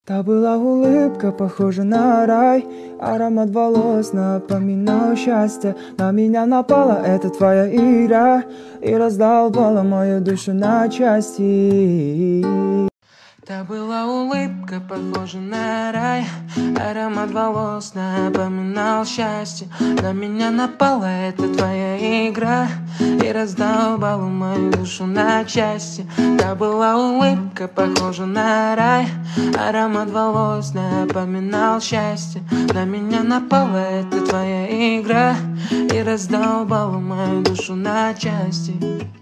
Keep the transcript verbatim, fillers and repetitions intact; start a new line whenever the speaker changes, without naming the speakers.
Та была улыбка, похожа на рай. Аромат волос напоминал счастье. На меня напала эта твоя игра и раздолбала мою душу на части.
Та была улыбка, похожа на рай. Аромат волос напоминал счастье. На меня напала эта твоя игра и раздолбала мою душу на части. Та была улыбка, похожа на рай. Аромат волос напоминал счастье. На меня напала эта твоя игра и раздолбала мою душу на части.